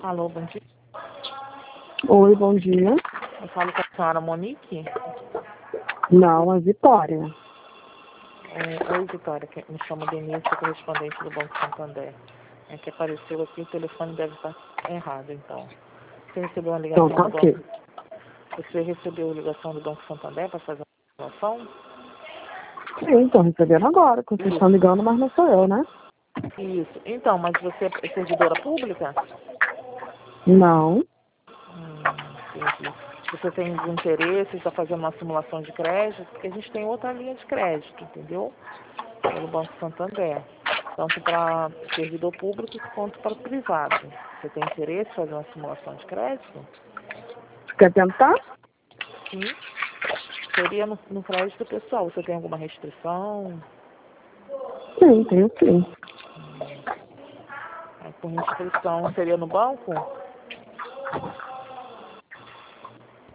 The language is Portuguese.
Alô, bom dia. Oi, bom dia. Eu falo com a senhora Monique. Não, é Vitória. Oi, Vitória, que me chamo Denise, sou correspondente do Banco Santander. É que apareceu aqui, o telefone deve estar errado, então. Você recebeu uma ligação Então, tá do ok. Banco? Você recebeu a ligação do Banco Santander para fazer uma ligação? Sim, tô recebendo agora, que vocês estão ligando, mas não sou eu, né? Isso. Então, mas você é servidora pública? Não. Entendi. Você tem algum interesse, está fazendo uma simulação de crédito? Porque a gente tem outra linha de crédito, entendeu? Pelo Banco Santander. Tanto para servidor público quanto para o privado. Você tem interesse em fazer uma simulação de crédito? Quer tentar? Sim. Seria no crédito pessoal. Você tem alguma restrição? Sim, tenho sim. Com restrição seria no banco?